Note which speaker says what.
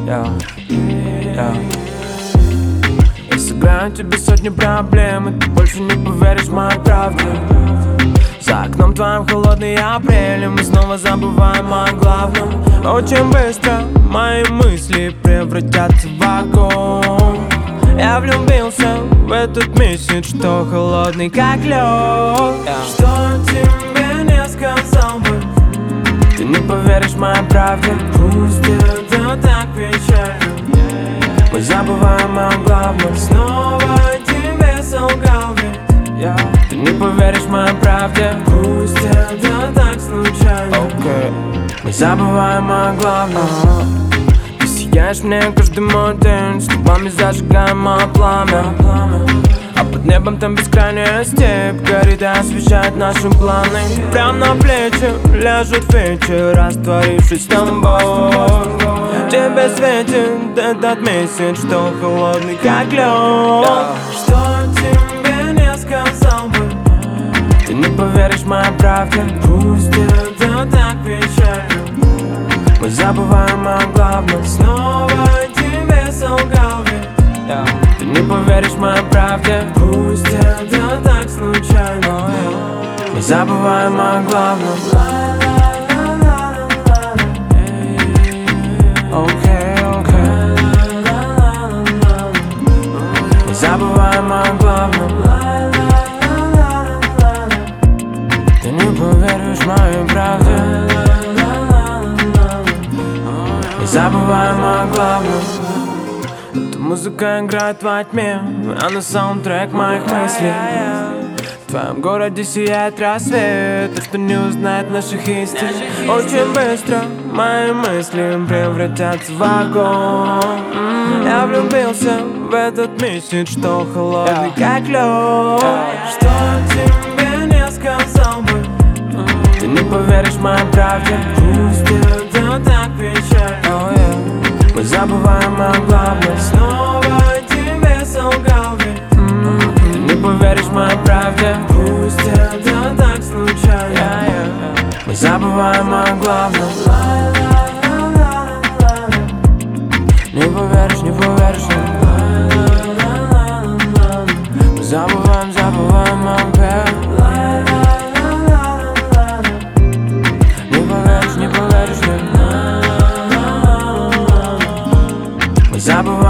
Speaker 1: Я сыграю тебе сотни проблем, и ты больше не поверишь в мою правду. За окном твоим холодный апрель, и мы снова забываем о главном. Очень быстро мои мысли превратятся в огонь. Я влюбился в этот месяц, что холодный как лед. Что тебе не сказал бы, ты не поверишь моей правде. Пусть это так печально, мы забываем о главном. Снова тебе солгал ведь, ты не поверишь моей правде. Пусть это так случайно, мы забываем о главном. Ты сияешь мне каждый мой день, с тобами зажигаем мое пламя. А под небом там бескрайняя степь горит и освещает наши планы. Прям на плечи лежит вечер, растворившись с тобой. Тебе светит этот месяц, что холодный как лед. Что тебе не сказал бы, ты не поверишь моей правде. Пусть это так печально, мы забываем о главном. Снова тебе солгал ведь, ты не поверишь моей правде. Пусть это так случайно, мы забываем о главном. Мы забываем о главном. Ты не поверишь моей правде. Мы забываем о главном. Эта музыка играет во тьме, она саундтрек моих мыслей. В твоем городе сияет рассвет, то, что не узнает наших истин. Очень быстро мои мысли превратятся в огонь. Я влюбился в этот месяц, что холодный как лед. Что тебе не сказал бы, ты не поверишь моей правде. Пусть это так печально, мы забываем о главном. Снова тебе солгал ведь, ты не поверишь моей правде. Пусть это так случайно, мы забываем о главном. Не поверишь, не поверишь, мы забываем, забываем о главном. Не поверишь, не поверишь, мы забываем.